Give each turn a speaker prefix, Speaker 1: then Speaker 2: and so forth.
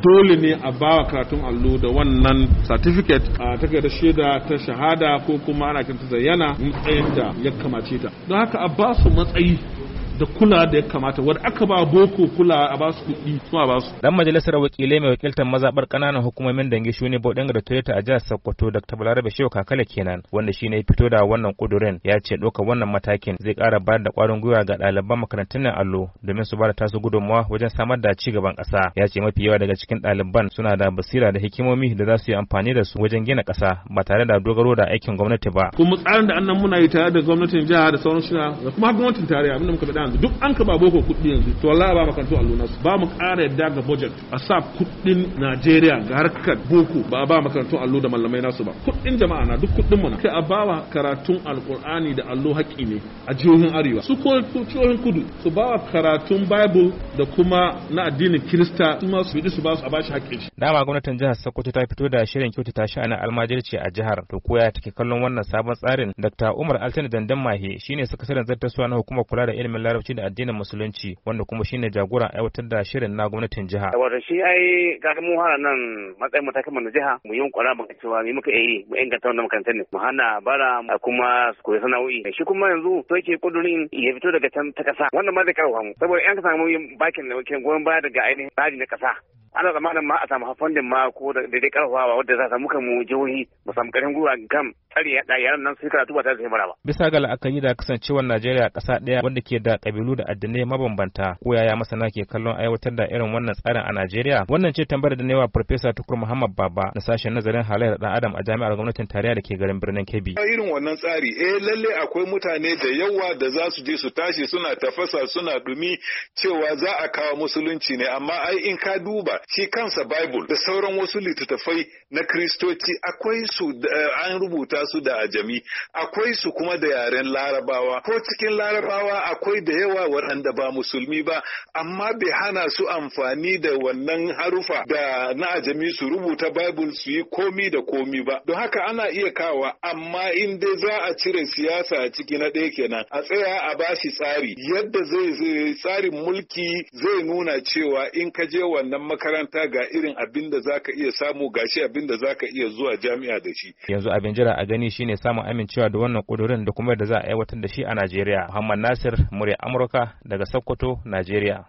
Speaker 1: dole ne a bawa karatun allo da wannan certificate a takardar shaida ta shahada ko kuma ana kanta zayyana matsayin da ya kamace ta. Don haka a ba su matsayi da kula da ya kamata wanda aka ba boko kula a ba su kuɗi kuma ba su.
Speaker 2: Dan majalisar wakilai mai wakiltar mazabar kananan hukumomin Dange Shuni Bodinga da Toyota a jihar Sokoto Dr. Balarabe Shehu Kakale kenan wanda shine ya fito da wannan kudurin ya ce ɗaukar wannan matakin zai ƙara bayar da ƙwarin gwiwa ga ɗaliban makarantun allo domin su bada tasu gudunmawa wajen samar da ci gaban ƙasa. Ya ce mafi yawa daga cikin ɗaliban suna da basira da hikimomi da za su yi amfani da su wajen gina ƙasa ba tare da dogaro da aikin gwamnati ba.
Speaker 1: Kuma tsarin da annan muna yi tare da gwamnatin jiha da sauran shina da kuma gwamnatin tarayya abinda muka faɗa duk an ka ba boko kuɗi yanzu to wallahi ba makarantu allo nasu ba mu ƙara yadda ga budget a sa kuɗin Najeriya ga harkar boko ba a ba makarantu allo da mallamai nasu ba kuɗin jama'a na duk kuɗin mu na kai a bawa karatun alqur'ani da allo haƙi ne a jihohin arewa su ko jihohin kudu su bawa karatun bible da kuma na addinin kirista su ma su bi su ba su a bashi haƙƙin shi.
Speaker 2: Dama gwamnatin jihar Sokoto ta fito da shirin kyautata sha'anin almajirci a jihar to koya take kallon wannan sabon tsarin. Dr. Umar Altani Dandan Mahe shine sakataren zartaswa na hukumar kula da ilimin larabci da addinin musulunci wanda kuma shine jagoran aiwatar da shirin na gwamnatin jiha.
Speaker 3: Wato shi ai ga mu hana nan matsayin matakan na jiha mu yi kwara mu cewa me muka yi mu inganta wannan makarantar ne mu hana bara kuma su koyi sana'o'i shi kuma yanzu to yake kudurin ya fito daga can ta kasa wannan ma zai karfafa mu saboda yan ka samu bakin da goyon baya daga ainihin tsari na kasa ana zamanin ma a samu funding ma ko da daidai karfafawa wadda za a samu mu jihohi mu samu karin gwiwa kan tsari ya yaran nan su karatu ba tare da bara ba.
Speaker 2: Bisa ga la'akari da kasancewar Najeriya ƙasa ɗaya wanda ke da ƙabilu da addinai mabambanta ko yaya masana ke kallon aiwatar da irin wannan tsarin a Najeriya wannan ce tambayar da newa Farfesa Tukur Muhammad Baba na sashen nazarin halayyar ɗan Adam a jami'ar gwamnatin tarayya da ke garin birnin Kebbi.
Speaker 4: Irin wannan tsari lalle akwai mutane da yawa da za su je su tashi suna tafasa suna dumi cewa za a kawo musulunci ne amma ai in ka duba shi kansa Bible da sauran wasu littattafai na Kristoci akwai su an rubuta su da ajami akwai su kuma da yaren Larabawa ko cikin Larabawa akwai da yawa waɗanda ba musulmi ba amma bai hana su amfani da wannan harufa da na ajami su rubuta Bible su yi komi da komi ba don haka ana iya kawa amma in dai za a cire siyasa a ciki na ɗaya kenan a tsaya a bashi tsari yadda zai tsarin mulki zai nuna cewa in ka je wannan makaranta ga irin abin da zaka iya samu gashi abin da zaka iya zuwa jami'a da shi.
Speaker 2: Yanzu abin jira a gani shine samun amincewa da wannan kudurin da kuma yadda za a aiwatar da shi a Najeriya. Muhammad Nasir, murya Amurka daga Sokoto, Najeriya.